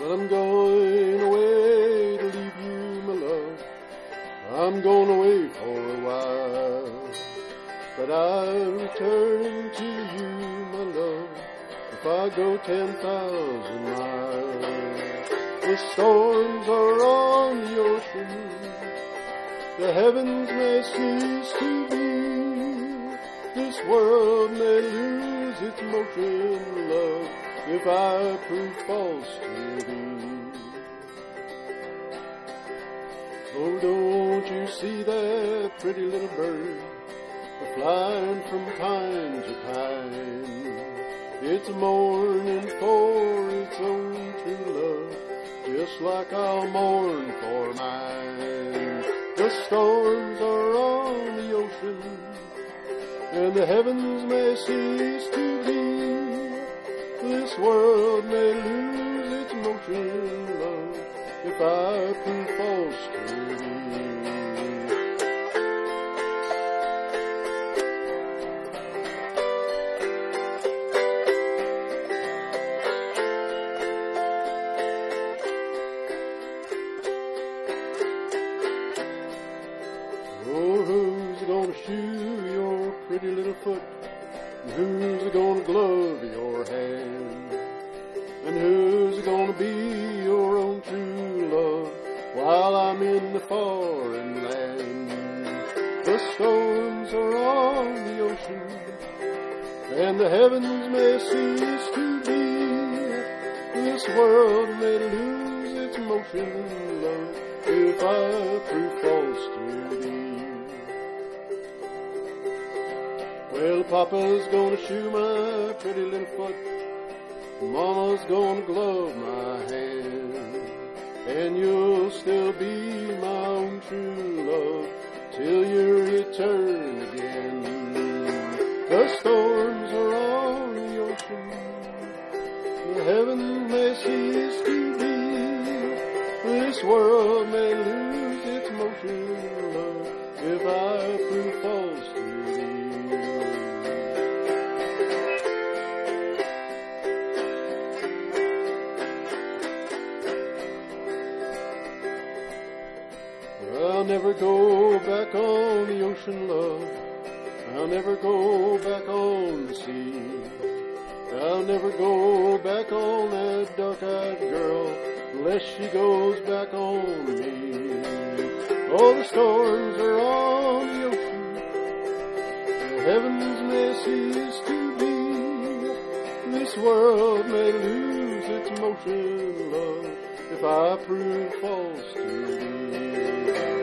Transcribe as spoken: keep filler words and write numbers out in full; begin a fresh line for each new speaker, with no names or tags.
Well, I'm going away to leave you, my love. I'm going away for a while, but I'm returning to you, my love, if I go ten thousand miles. The storms are on the ocean, the heavens may cease to be, this world may lose its motion, love, if I prove false to thee. Oh, don't you see that pretty little bird flying from pine to pine? It's mourning for its own true love, just like I'll mourn for mine. The storms are on the ocean, and the heavens may cease to be, this world may lose its motion, love, if I prove false to thee. Oh, who's gonna shoe your pretty little foot? And who's gonna glove your hand? And who's gonna be your own true love while I'm in the foreign land? The storms are on the ocean, and the heavens may cease to be, this world may lose its motion, love, if I prove false to thee. Well, Papa's gonna shoe my pretty little foot, Mama's gonna glove my hand, and you'll still be my own true love till you return again. The storms are on the ocean, the heaven may cease to be, this world may lose its motion, love, if I prove false to thee. I'll never go back on the ocean, love, I'll never go back on the sea, I'll never go back on that dark-eyed girl unless she goes back on me. Oh, the storms are on the ocean, the heavens may cease to be, this world may lose its motion, love, if I prove false to thee.